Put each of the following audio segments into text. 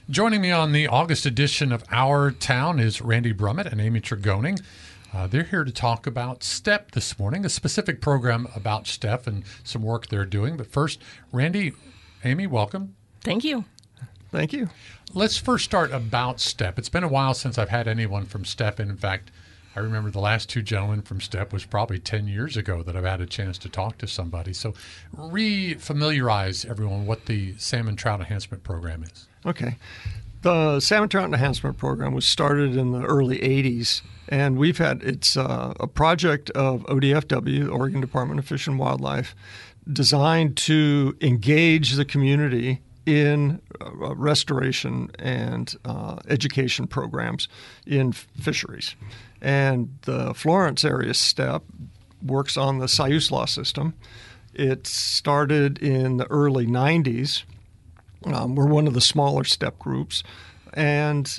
Joining me on the August edition of Our Town is Randy Brummett and Amy Tregoning. They're here to talk about STEP this morning, a specific program about STEP and some work they're doing. But first, Randy, Amy, welcome. Thank you. Thank you. Let's first start about STEP. It's been a while since I've had anyone from STEP. And in fact, I remember the last two gentlemen from STEP was probably 10 years ago that I've had a chance to talk to somebody. So re-familiarize everyone what the Salmon Trout Enhancement Program is. Okay. The Salmon Trout Enhancement Program was started in the early 80s, and it's a project of ODFW, Oregon Department of Fish and Wildlife, designed to engage the community in restoration and education programs in fisheries. And the Florence area STEP works on the Siuslaw system. It started in the early 90s. We're one of the smaller STEP groups, and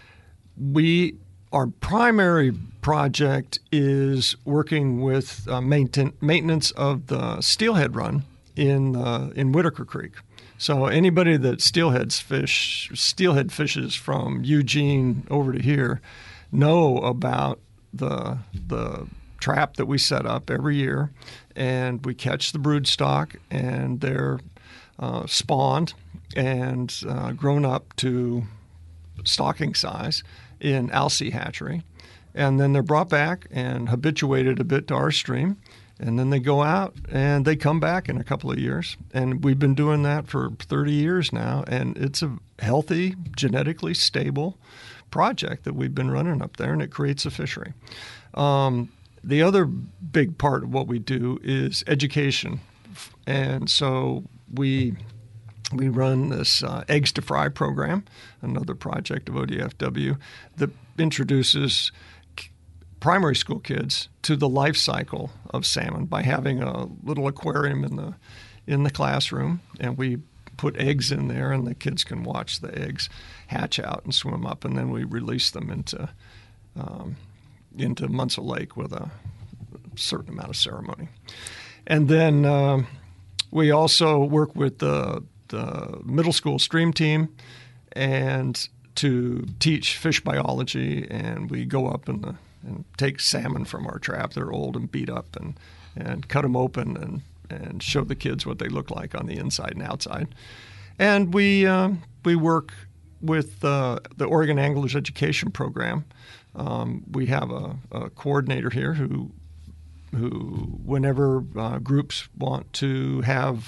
our primary project is working with maintenance of the steelhead run in Whitaker Creek. So anybody that steelhead fishes from Eugene over to here know about the trap that we set up every year, and we catch the brood stock, and they're spawned and grown up to stocking size in Alsea hatchery. And then they're brought back and habituated a bit to our stream. And then they go out and they come back in a couple of years. And we've been doing that for 30 years now. And it's a healthy, genetically stable project that we've been running up there, and it creates a fishery. The other big part of what we do is education. And so we run this Eggs to Fry program, another project of ODFW, that introduces primary school kids to the life cycle of salmon by having a little aquarium in the classroom, and we put eggs in there, and the kids can watch the eggs hatch out and swim up, and then we release them into Munsell Lake with a certain amount of ceremony. And then we also work with the middle school stream team and to teach fish biology, and we go up and take salmon from our trap. They're old and beat up, and cut them open and show the kids what they look like on the inside and outside. And we work with the Oregon Anglers Education Program. We have a coordinator here who whenever groups want to have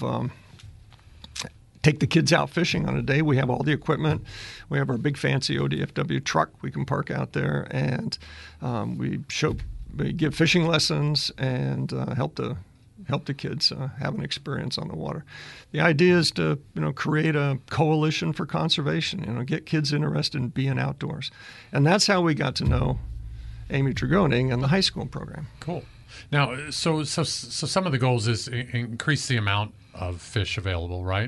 take the kids out fishing on a day, we have all the equipment. We have our big fancy ODFW truck we can park out there, and we give fishing lessons and help the kids have an experience on the water. The idea is to create a coalition for conservation, get kids interested in being outdoors, and that's how we got to know Amy Tregoning and the high school program. Cool. Now, so some of the goals is increase the amount of fish available, right?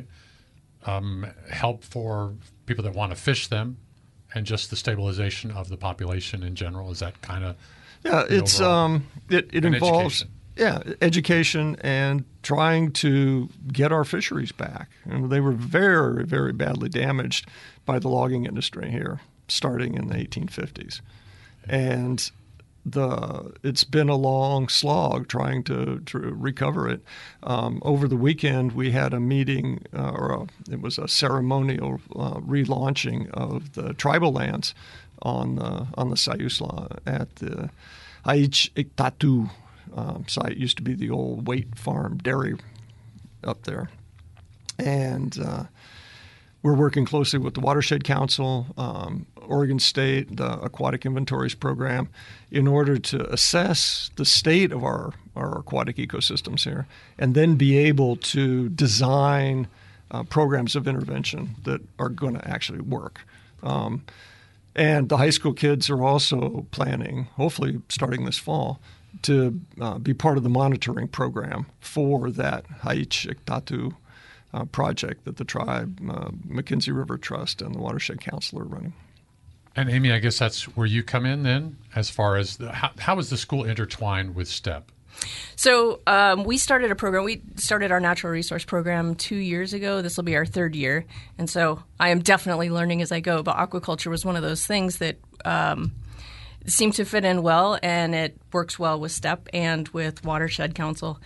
Help for people that want to fish them, and just the stabilization of the population in general. Is that kind of it's it involves education and trying to get our fisheries back. And they were very, very badly damaged by the logging industry here, starting in the 1850s, and it's been a long slog trying to recover it. Over the weekend, we had a meeting, it was a ceremonial relaunching of the tribal lands on the Siuslaw at the Aichi-Iktatu site. It used to be the old Wait Farm dairy up there, and we're working closely with the Watershed Council, Oregon State, the Aquatic Inventories Program, in order to assess the state of our aquatic ecosystems here, and then be able to design programs of intervention that are going to actually work. And the high school kids are also planning, hopefully starting this fall, to be part of the monitoring program for that Aichi-Iktatu project that the tribe, McKenzie River Trust, and the Watershed Council are running. And Amy, I guess that's where you come in then, as far as how is the school intertwined with STEP? So we started a program. We started our natural resource program 2 years ago. This will be our third year. And so I am definitely learning as I go. But aquaculture was one of those things that seemed to fit in well, and it works well with STEP and with Watershed Council.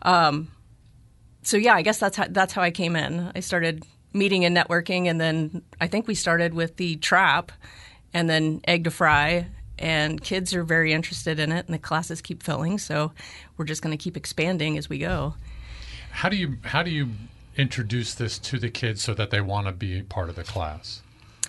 So yeah, I guess that's how I came in. I started meeting and networking, and then I think we started with the trap and then egg to fry. And kids are very interested in it, and the classes keep filling. So we're just going to keep expanding as we go. How do you introduce this to the kids so that they want to be part of the class?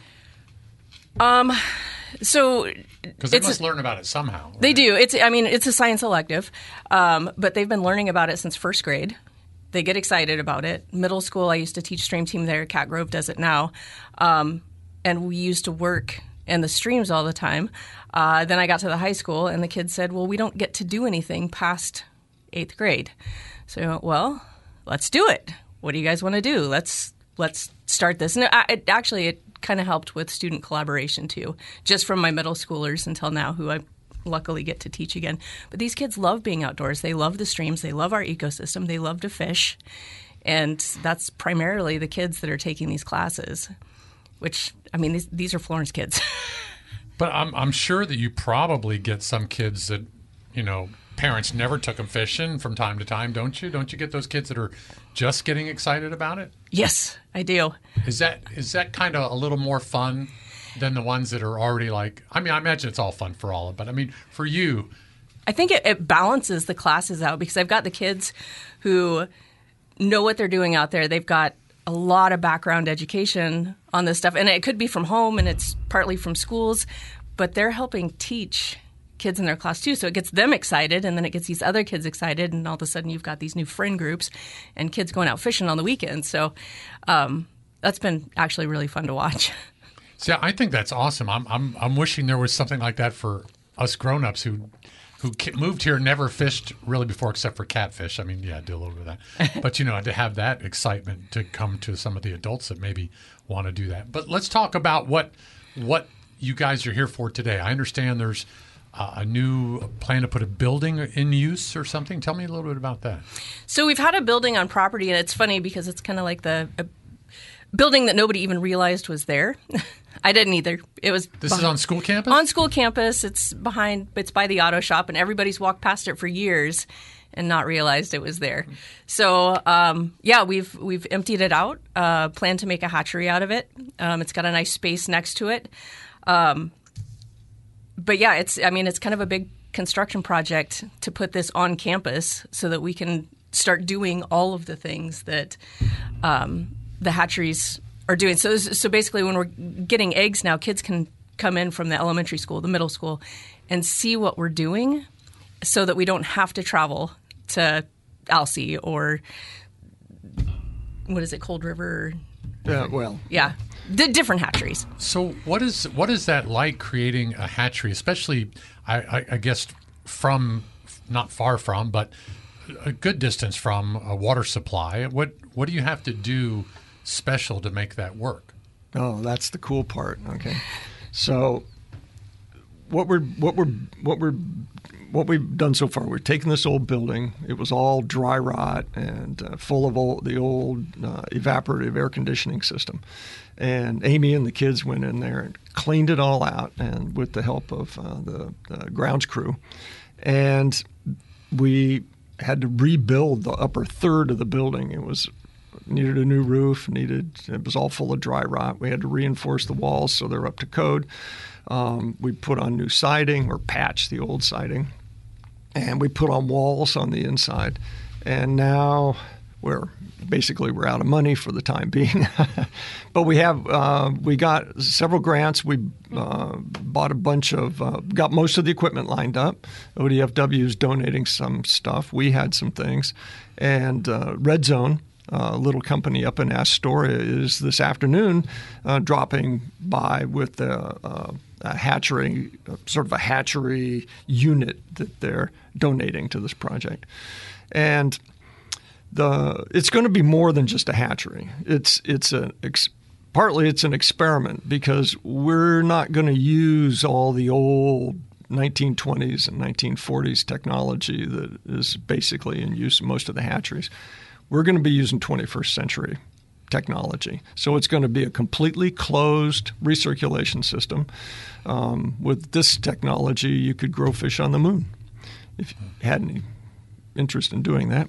So because they must learn about it somehow. Right? They do. It's a science elective, but they've been learning about it since first grade. They get excited about it. Middle school, I used to teach stream team there. Cat Grove does it now, and we used to work in the streams all the time. Then I got to the high school, and the kids said, well, we don't get to do anything past 8th grade. So, well, let's do it. What do you guys want to do? Let's start this. And it kind of helped with student collaboration, too, just from my middle schoolers until now, who I luckily get to teach again. But these kids love being outdoors. They love the streams. They love our ecosystem. They love to fish. And that's primarily the kids that are taking these classes, which, these are Florence kids. But I'm sure that you probably get some kids that, parents never took them fishing from time to time, don't you? Don't you get those kids that are just getting excited about it? Yes, I do. Is that kind of a little more fun than the ones that are already like, I imagine it's all fun for all, but for you. I think it balances the classes out, because I've got the kids who know what they're doing out there. They've got a lot of background education on this stuff, and it could be from home and it's partly from schools, but they're helping teach kids in their class too. So it gets them excited, and then it gets these other kids excited, and all of a sudden you've got these new friend groups and kids going out fishing on the weekends. So that's been actually really fun to watch. See, I think that's awesome. I'm wishing there was something like that for us grown-ups who moved here, never fished really before except for catfish. I do a little bit of that. But, to have that excitement to come to some of the adults that maybe want to do that. But let's talk about what you guys are here for today. I understand there's a new plan to put a building in use or something. Tell me a little bit about that. So we've had a building on property, and it's funny because it's kind of like a building that nobody even realized was there. I didn't either. This is on school campus? On school campus. It's by the auto shop, and everybody's walked past it for years and not realized it was there. So, we've emptied it out, plan to make a hatchery out of it. It's got a nice space next to it. But yeah, it's kind of a big construction project to put this on campus so that we can start doing all of the things that the hatcheries are doing. So basically, when we're getting eggs now, kids can come in from the elementary school, the middle school, and see what we're doing, so that we don't have to travel to Alsea or what is it, Cold River? Yeah, the different hatcheries. So what is that like, creating a hatchery, especially I guess from not far from, but a good distance from a water supply? What do you have to do special to make that work? Oh, that's the cool part. Okay, so what we've done so far, we've taken this old building. It was all dry rot and full of the old evaporative air conditioning system. And Amy and the kids went in there and cleaned it all out, and with the help of the grounds crew. And we had to rebuild the upper third of the building. It needed a new roof. It was all full of dry rot. We had to reinforce the walls so they're up to code. We put on new siding, or patched the old siding, and we put on walls on the inside. And now we're out of money for the time being. But we got several grants. We bought a bunch of, got most of the equipment lined up. ODFW is donating some stuff. We had some things. And Red Zone, a little company up in Astoria, is this afternoon dropping by with a hatchery, sort of a hatchery unit that they're donating to this project. And it's going to be more than just a hatchery. Partly it's an experiment, because we're not going to use all the old 1920s and 1940s technology that is basically in use in most of the hatcheries. We're going to be using 21st century technology. So it's going to be a completely closed recirculation system. With this technology, you could grow fish on the moon if you had any interest in doing that.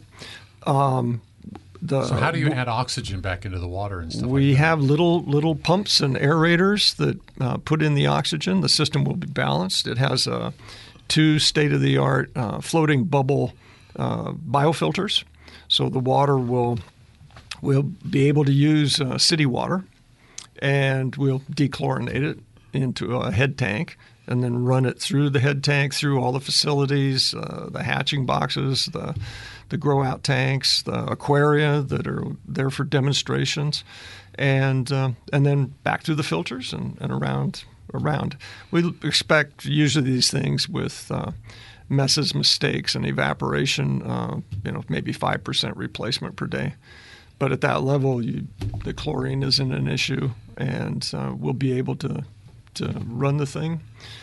So how do you add oxygen back into the water and stuff We like that? have little pumps and aerators that put in the oxygen. The system will be balanced. It has 2 state-of-the-art floating bubble biofilters. So the water will be able to use city water, and we'll dechlorinate it into a head tank and then run it through the head tank, through all the facilities, the hatching boxes, the grow-out tanks, the aquaria that are there for demonstrations, and then back through the filters and around. We expect usually these things with messes, mistakes, and evaporation, maybe 5% replacement per day. But at that level, the chlorine isn't an issue, and we'll be able to run the thing.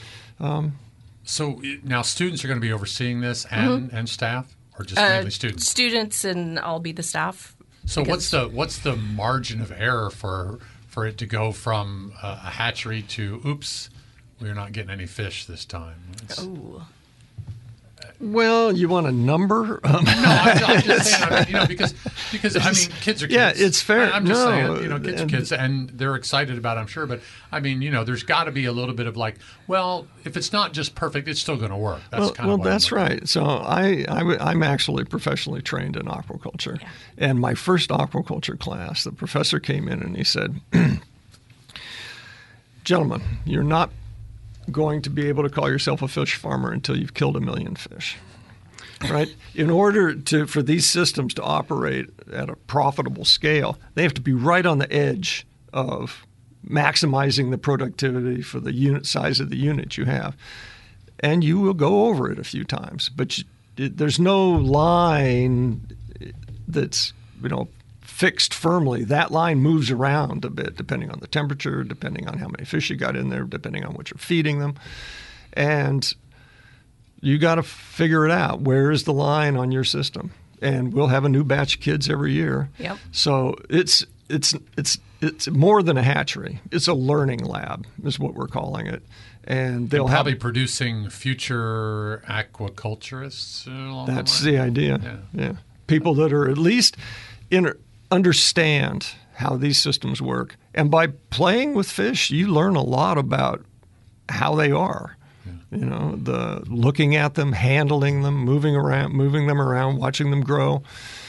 So now students are going to be overseeing this and staff, or just mainly students? Students, and I'll be the staff. So what's the margin of error for it to go from a hatchery to, oops, we're not getting any fish this time? Oh. Well, you want a number? No, I'm just saying, because kids are kids. Yeah, it's fair. I'm just saying, kids are kids, and they're excited about it, I'm sure. But there's got to be a little bit of like, well, if it's not just perfect, it's still going to work. That's that's right. So I'm actually professionally trained in aquaculture, and my first aquaculture class, the professor came in and he said, "Gentlemen, you're not going to be able to call yourself a fish farmer until you've killed 1 million fish." Right? In order for these systems to operate at a profitable scale, they have to be right on the edge of maximizing the productivity for the unit size of the unit you have. And you will go over it a few times, but there's no line that's, fixed firmly. That line moves around a bit depending on the temperature, depending on how many fish you got in there, depending on what you're feeding them. And you got to figure it out. Where is the line on your system? And we'll have a new batch of kids every year. Yep. So it's more than a hatchery. It's a learning lab is what we're calling it. And they'll probably producing future aquaculturists along That's the line. The idea. Yeah. People that are at least understand how these systems work. And by playing with fish, you learn a lot about how they are. The looking at them, handling them, moving them around, watching them grow.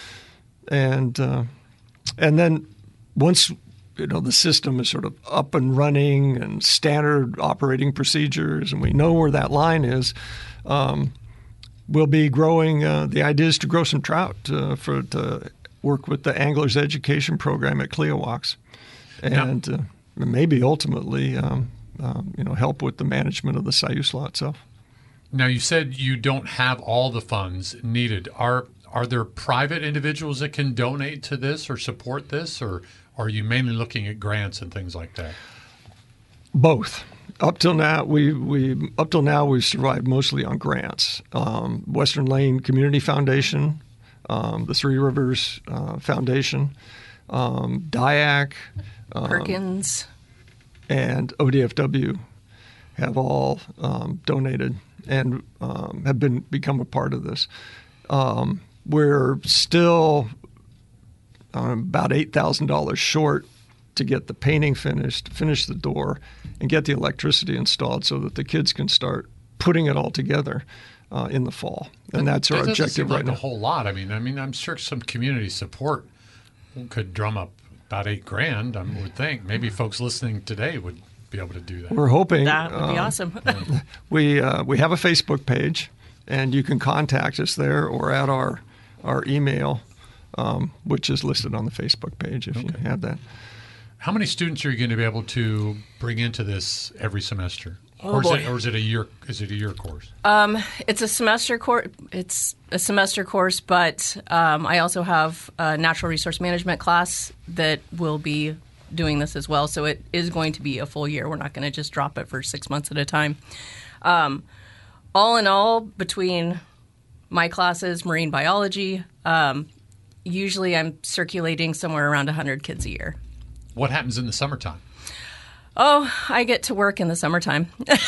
And then once the system is sort of up and running and standard operating procedures, and we know where that line is, we'll be growing. The idea is to grow some trout to work with the Anglers Education Program at Cleowax, and maybe ultimately, help with the management of the Siuslaw itself. Now, you said you don't have all the funds needed. Are there private individuals that can donate to this or support this, or are you mainly looking at grants and things like that? Both. Up till now, we've survived mostly on grants. Western Lane Community Foundation, the Three Rivers Foundation, DIAC, Perkins, and ODFW have all donated and have become a part of this. We're still about $8,000 short to get the painting finished, finish the door, and get the electricity installed so that the kids can start putting it all together in the fall. And that's our objective right now. A whole lot. I mean, I'm sure some community support could drum up about $8,000. I would think maybe folks listening today would be able to do that. We're hoping that would be awesome. We have a Facebook page, and you can contact us there or at our email, which is listed on the Facebook page if you have that. How many students are you going to be able to bring into this every semester? Oh, or boy. Is it a year? Is it a year course? It's a semester course. It's a semester course, but I also have a natural resource management class that will be doing this as well. So it is going to be a full year. We're not going to just drop it for 6 months at a time. All in all, between my classes, marine biology, usually I'm circulating somewhere around 100 kids a year. What happens in the summertime? Oh, I get to work in the summertime.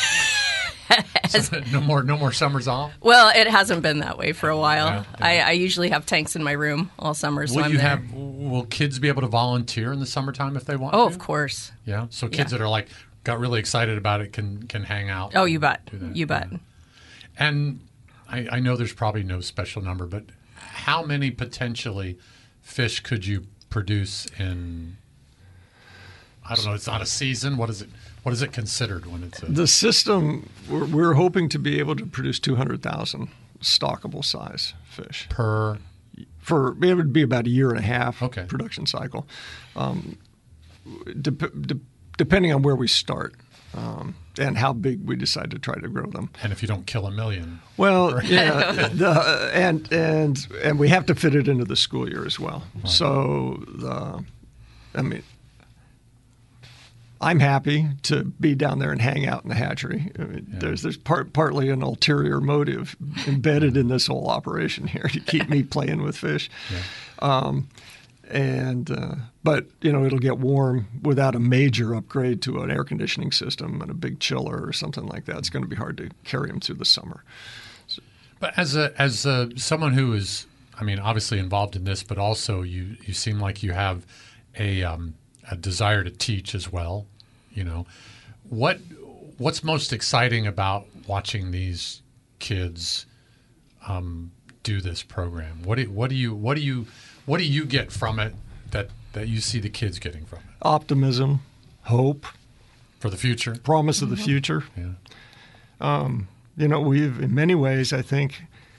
No more summers off? Well, it hasn't been that way for a while. Yeah. I usually have tanks in my room all summer, so I'm there. Will kids be able to volunteer in the summertime if they want to? Oh, of course. Yeah, so kids that are got really excited about it can hang out. Oh, you bet. You bet. Yeah. And I know there's probably no special number, but how many potentially fish could you produce in, I don't know, it's not a season. What is it considered when it's the system? We're hoping to be able to produce 200,000 stockable size fish per. It would be about a year and a half production cycle, depending on where we start and how big we decide to try to grow them. And if you don't kill a million, well, yeah, and we have to fit it into the school year as well. Right. So, I'm happy to be down there and hang out in the hatchery. I mean, there's partly an ulterior motive embedded in this whole operation here to keep me playing with fish. Yeah. But it'll get warm without a major upgrade to an air conditioning system and a big chiller or something like that. It's going to be hard to carry them through the summer. So, but as someone who is, obviously involved in this, but also you seem like you have a desire to teach as well. What's most exciting about watching these kids do this program? What do you get from it that you see the kids getting from it? Optimism, hope for the future, promise of the future. Yeah. We've in many ways, I think,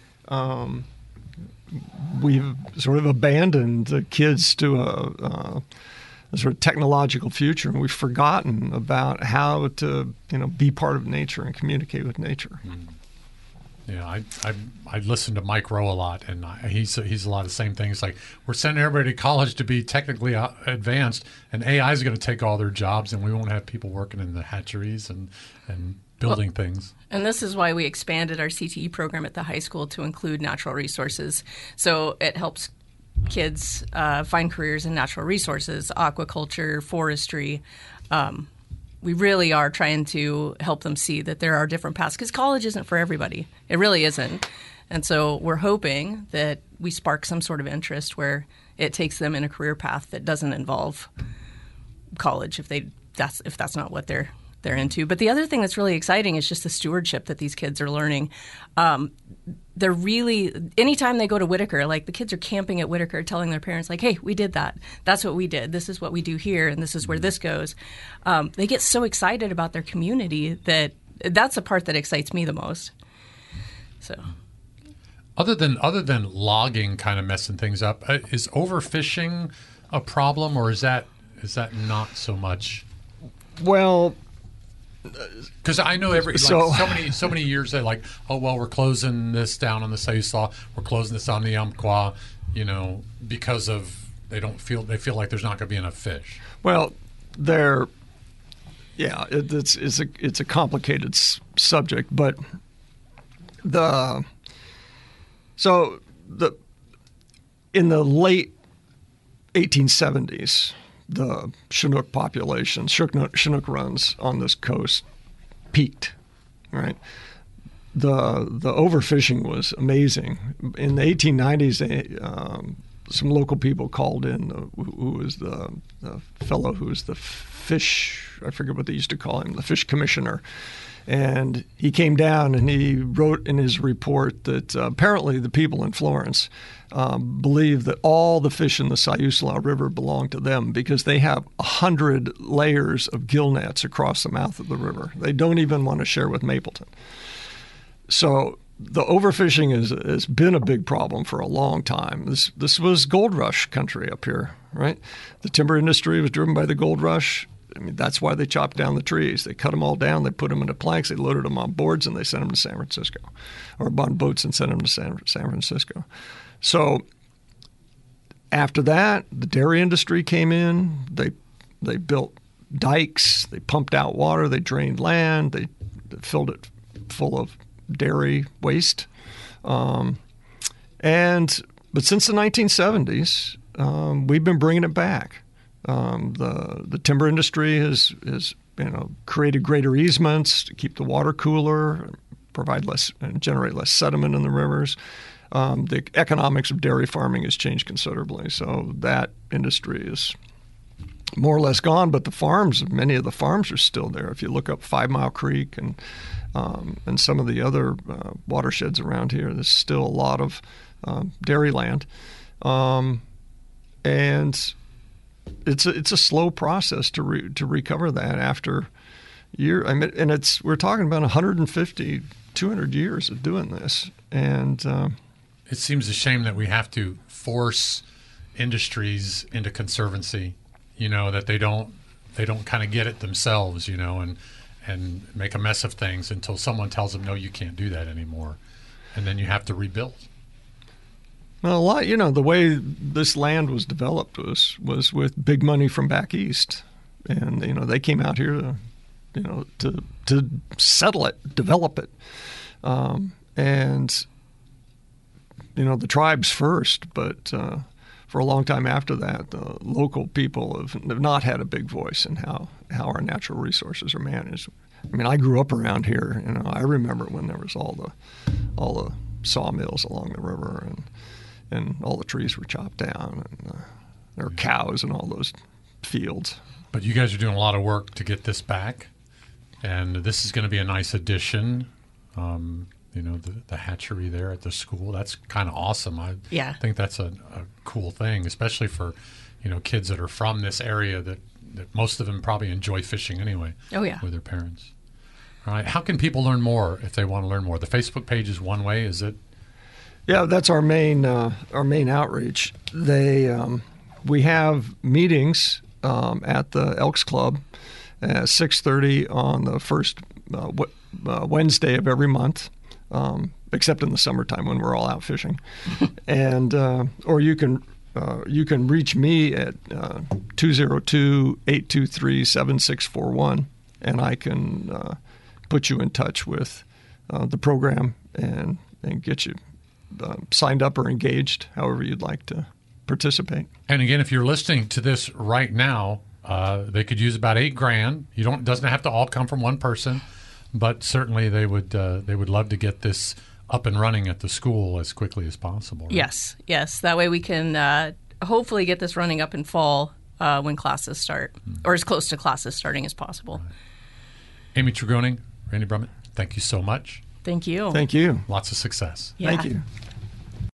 we've sort of abandoned the kids to a sort of technological future, and we've forgotten about how to be part of nature and communicate with nature. Mm. Yeah, I listen to Mike Rowe a lot, and he's a lot of the same things. Like, we're sending everybody to college to be technically advanced, and AI is going to take all their jobs, and we won't have people working in the hatcheries and building things. And this is why we expanded our CTE program at the high school to include natural resources. So it helps kids find careers in natural resources, aquaculture, forestry. We really are trying to help them see that there are different paths, because college isn't for everybody. It really isn't. And so we're hoping that we spark some sort of interest where it takes them in a career path that doesn't involve college if that's not what they're into. But the other thing that's really exciting is just the stewardship that these kids are learning. They're really, anytime they go to Whitaker, like the kids are camping at Whitaker telling their parents, like, hey, we did that. That's what we did. This is what we do here, and this is where this goes. They get so excited about their community that's the part that excites me the most. So, other than logging kind of messing things up, is overfishing a problem, or is that not so much? Well, because I know so many years they're like, oh well, we're closing this down on the Siuslaw, we're closing this on the Umpqua, because of they feel like there's not going to be enough fish. Well, it's a complicated subject, but in the late 1870s. The Chinook population, Chinook runs on this coast peaked, right? The overfishing was amazing. In the 1890s, some local people called in who was the fellow who was the fish, I forget what they used to call him, the fish commissioner. And he came down and he wrote in his report that apparently the people in Florence believe that all the fish in the Siuslaw River belong to them because they have 100 layers of gill nets across the mouth of the river. They don't even want to share with Mapleton. So the overfishing has been a big problem for a long time. This was gold rush country up here, right? The timber industry was driven by the gold rush. That's why they chopped down the trees. They cut them all down. They put them into planks. They loaded them on boards, and they sent them to San Francisco, or on boats and sent them to San Francisco. So after that, the dairy industry came in. They built dikes. They pumped out water. They drained land. They filled it full of dairy waste. But since the 1970s, we've been bringing it back. The timber industry has created greater easements to keep the water cooler, provide less and generate less sediment in the rivers. The economics of dairy farming has changed considerably, so that industry is more or less gone. But many of the farms are still there. If you look up 5 Mile Creek and some of the other watersheds around here, there's still a lot of dairy land, and it's a slow process to recover that after year. And we're talking about 150, 200 years of doing this, and it seems a shame that we have to force industries into conservancy. That they don't kind of get it themselves, and make a mess of things until someone tells them, no, you can't do that anymore, and then you have to rebuild. Well, the way this land was developed was with big money from back east, and they came out here to settle it, develop it, and the tribes first, but for a long time after that, the local people have not had a big voice in how our natural resources are managed. I grew up around here. I remember when there was all the sawmills along the river, and all the trees were chopped down, and there were cows in all those fields. But you guys are doing a lot of work to get this back, and this is going to be a nice addition. The hatchery there at the school, that's kind of awesome. I think that's a cool thing, especially for, kids that are from this area that most of them probably enjoy fishing anyway. Oh, yeah. With their parents. All right. How can people learn more if they want to learn more? The Facebook page is one way, is it? Yeah, that's our main outreach. We have meetings at the Elks Club at 6:30 on the first Wednesday of every month. Except in the summertime when we're all out fishing, and or you can reach me at 202-823-7641, and I can put you in touch with the program and get you signed up or engaged, however you'd like to participate. And again, if you're listening to this right now, they could use about $8,000. It doesn't have to all come from one person. But certainly they would love to get this up and running at the school as quickly as possible. Right? Yes. That way we can hopefully get this running up in fall when classes start, or as close to classes starting as possible. Right. Amy Tregoning, Randy Brummett, thank you so much. Thank you. Thank you. Lots of success. Yeah. Thank you.